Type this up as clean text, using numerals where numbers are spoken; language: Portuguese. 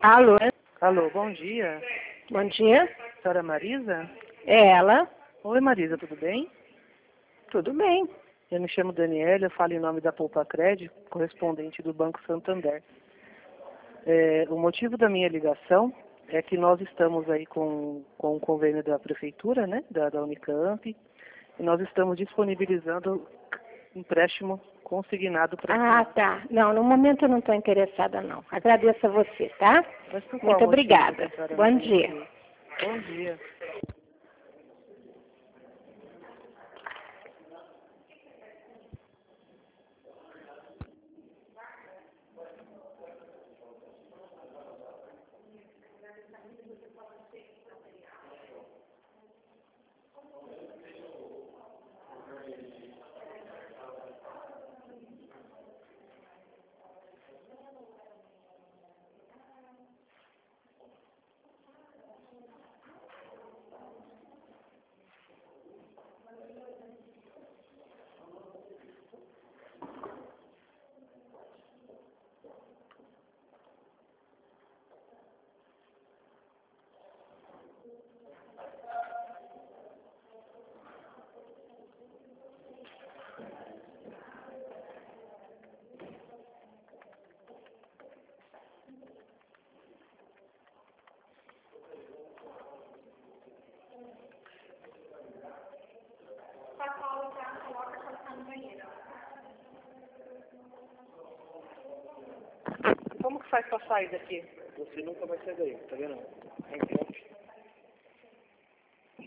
Alô? Alô, bom dia. Bom dia. Senhora Marisa? É ela? Oi, Marisa, tudo bem? Tudo bem. Eu me chamo Daniela, eu falo em nome da Poupa Crédito, correspondente do Banco Santander. O motivo da minha ligação é que nós estamos aí com um convênio da Prefeitura, né, da Unicamp, e nós estamos disponibilizando empréstimo consignado para... Ah, tá. Não, no momento eu não estou interessada, não. Agradeço a você, tá? Mas por qual Muito motivo obrigada. que a senhora não Bom tem dia. interesse? Bom dia. Como que faz para sair daqui? Você nunca vai sair daí, tá vendo?